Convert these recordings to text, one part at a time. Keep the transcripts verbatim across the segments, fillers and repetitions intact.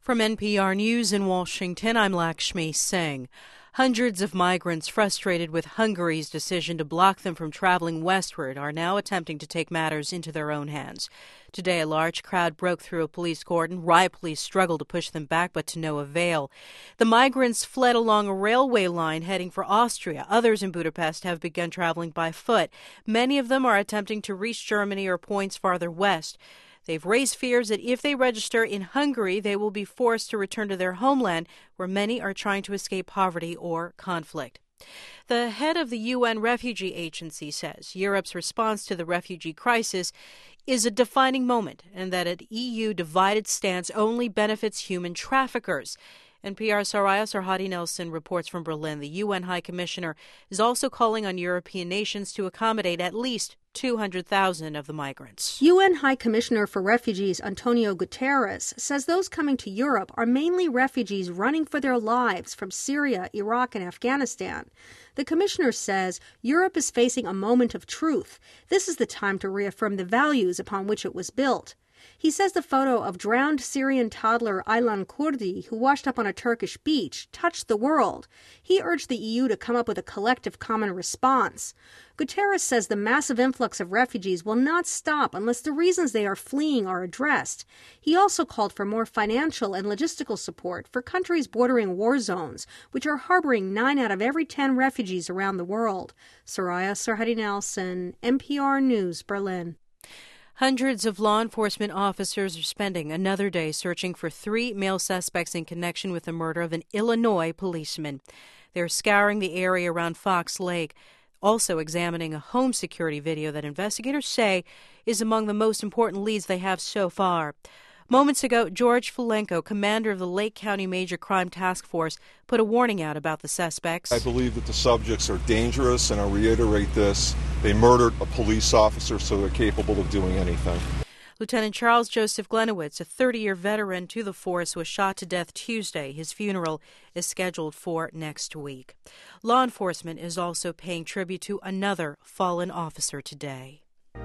From N P R News in Washington, I'm Lakshmi Singh. Hundreds of migrants frustrated with Hungary's decision to block them from traveling westward are now attempting to take matters into their own hands. Today, a large crowd broke through a police cordon. Riot police struggled to push them back, but to no avail. The migrants fled along a railway line heading for Austria. Others in Budapest have begun traveling by foot. Many of them are attempting to reach Germany or points farther west. They've raised fears that if they register in Hungary, they will be forced to return to their homeland, where many are trying to escape poverty or conflict. The head of the U N Refugee Agency says Europe's response to the refugee crisis is a defining moment, and that an E U divided stance only benefits human traffickers. N P R's Soraya Sarhadi Nelson reports from Berlin. The U N High Commissioner is also calling on European nations to accommodate at least two hundred thousand of the migrants. U N High Commissioner for Refugees Antonio Guterres says those coming to Europe are mainly refugees running for their lives from Syria, Iraq, and Afghanistan. The commissioner says Europe is facing a moment of truth. This is the time to reaffirm the values upon which it was built. He says the photo of drowned Syrian toddler Aylan Kurdi, who washed up on a Turkish beach, touched the world. He urged the E U to come up with a collective common response. Guterres says the massive influx of refugees will not stop unless the reasons they are fleeing are addressed. He also called for more financial and logistical support for countries bordering war zones, which are harboring nine out of every ten refugees around the world. Soraya Sarhadi Nelson, N P R News, Berlin. Hundreds of law enforcement officers are spending another day searching for three male suspects in connection with the murder of an Illinois policeman. They're scouring the area around Fox Lake, also examining a home security video that investigators say is among the most important leads they have so far. Moments ago, George Filenko, commander of the Lake County Major Crime Task Force, put a warning out about the suspects. I believe that the subjects are dangerous, and I'll reiterate this. They murdered a police officer, so they're capable of doing anything. Lieutenant Charles Joseph Glenowitz, a thirty-year veteran to the force, was shot to death Tuesday. His funeral is scheduled for next week. Law enforcement is also paying tribute to another fallen officer today.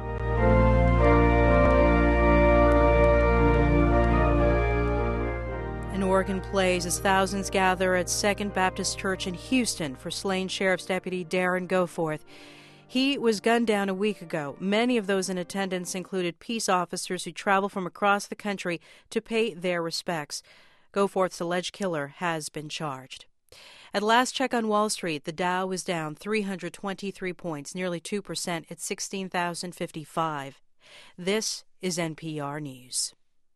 An organ plays as thousands gather at Second Baptist Church in Houston for slain Sheriff's Deputy Darren Goforth. He was gunned down a week ago. Many of those in attendance included peace officers who travel from across the country to pay their respects. Goforth's alleged killer has been charged. At last check on Wall Street, the Dow was down three hundred twenty-three points, nearly two percent at sixteen thousand fifty-five. This is N P R News.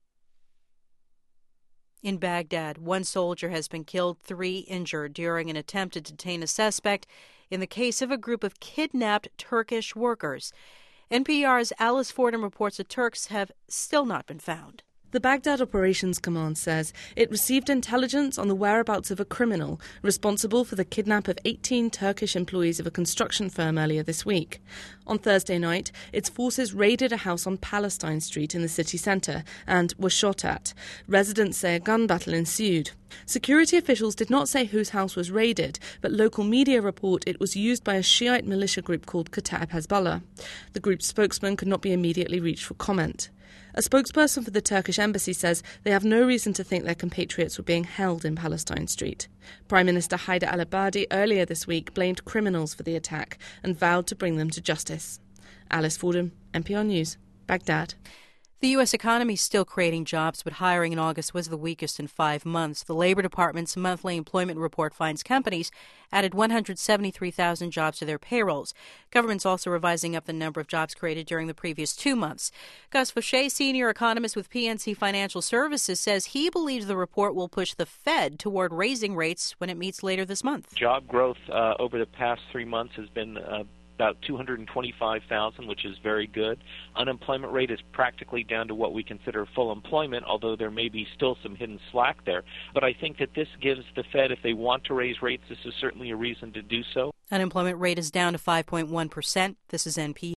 In Baghdad, one soldier has been killed, three injured during an attempt to detain a suspect in the case of a group of kidnapped Turkish workers. N P R's Alice Fordham reports the Turks have still not been found. The Baghdad Operations Command says it received intelligence on the whereabouts of a criminal responsible for the kidnap of eighteen Turkish employees of a construction firm earlier this week. On Thursday night, its forces raided a house on Palestine Street in the city centre and were shot at. Residents say a gun battle ensued. Security officials did not say whose house was raided, but local media report it was used by a Shiite militia group called Kataib Hezbollah. The group's spokesman could not be immediately reached for comment. A spokesperson for the Turkish embassy says they have no reason to think their compatriots were being held in Palestine Street. Prime Minister Haider al-Abadi earlier this week blamed criminals for the attack and vowed to bring them to justice. Alice Fordham, N P R News, Baghdad. The U S economy is still creating jobs, but hiring in August was the weakest in five months. The Labor Department's monthly employment report finds companies added one hundred seventy-three thousand jobs to their payrolls. Government's also revising up the number of jobs created during the previous two months. Gus Fauché, senior economist with P N C Financial Services, says he believes the report will push the Fed toward raising rates when it meets later this month. Job growth uh, over the past three months has been uh, about two hundred twenty-five thousand, which is very good. Unemployment rate is practically down to what we consider full employment, although there may be still some hidden slack there. But I think that this gives the Fed, if they want to raise rates, this is certainly a reason to do so. Unemployment rate is down to five point one percent. This is N P R.